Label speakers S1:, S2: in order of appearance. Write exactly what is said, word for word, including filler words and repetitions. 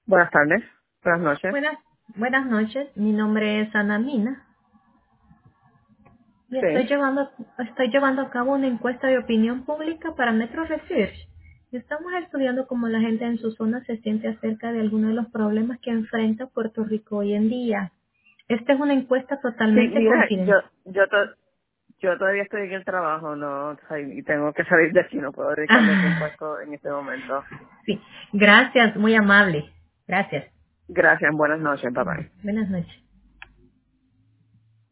S1: Buenas tardes. Buenas noches.
S2: Buenas, buenas noches, mi nombre es Ana Mina y estoy
S1: Sí.
S2: llevando, estoy llevando a cabo una encuesta de opinión pública para Metro Research. Estamos estudiando cómo la gente en su zona se siente acerca de algunos de los problemas que enfrenta Puerto Rico hoy en día. Esta es una encuesta
S1: Sí,
S2: totalmente
S1: mira, yo
S2: confidencial.
S1: yo to- yo todavía estoy en el trabajo, no, o sea, y tengo que salir de aquí, no puedo dedicarle tiempo a esto en este momento.
S2: Sí, gracias, muy amable. Gracias.
S1: Gracias, buenas noches, bye bye.
S2: Buenas noches.